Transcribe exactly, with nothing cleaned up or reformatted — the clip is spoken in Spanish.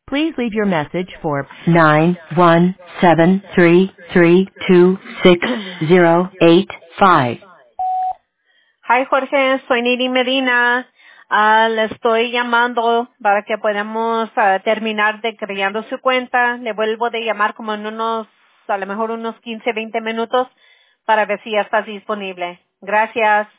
Please leave your message for nine one seven three three two six zero eight five. Hi, Jorge, soy Niri Medina. Ah, le estoy llamando para que podamos ah, terminar de creando su cuenta. Le vuelvo de llamar como en unos, a lo mejor unos quince, veinte minutos para ver si ya está disponible. Gracias.